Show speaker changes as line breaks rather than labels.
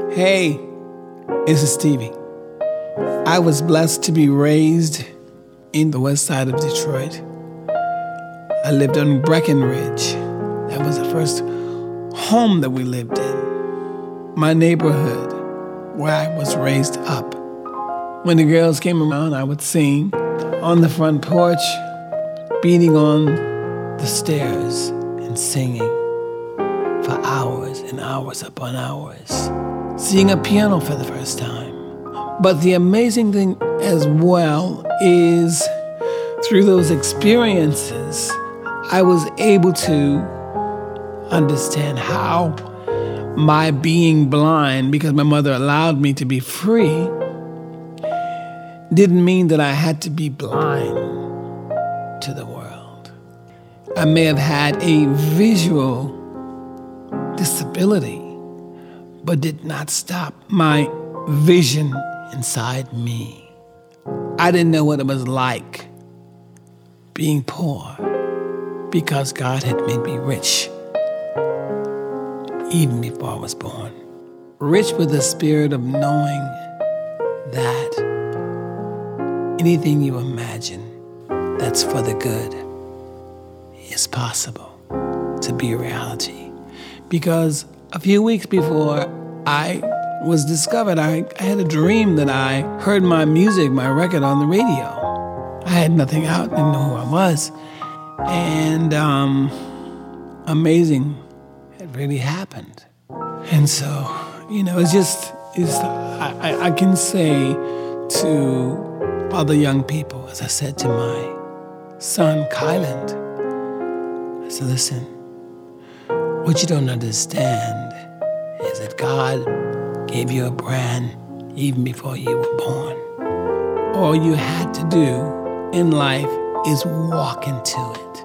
Hey, this is Stevie. I was blessed to be raised in the west side of Detroit. I lived on Breckenridge. That was the first home that we lived in. My neighborhood, where I was raised up. When the girls came around, I would sing on the front porch, beating on the stairs and singing for hours and hours upon hours. Seeing a piano for the first time. But the amazing thing as well is through those experiences, I was able to understand how my being blind, because my mother allowed me to be free, didn't mean that I had to be blind to the world. I may have had a visual disability, but did not stop my vision inside me. I didn't know what it was like being poor because God had made me rich even before I was born. Rich with the spirit of knowing that anything you imagine that's for the good is possible to be a reality. Because a few weeks before I was discovered, I had a dream that I heard my music, my record on the radio. I had nothing out, didn't know who I was. And amazing, it really happened. And so, I can say to other young people, as I said to my son, Kyland, I said, listen, what you don't understand is that God gave you a brand even before you were born. All you had to do in life is walk into it.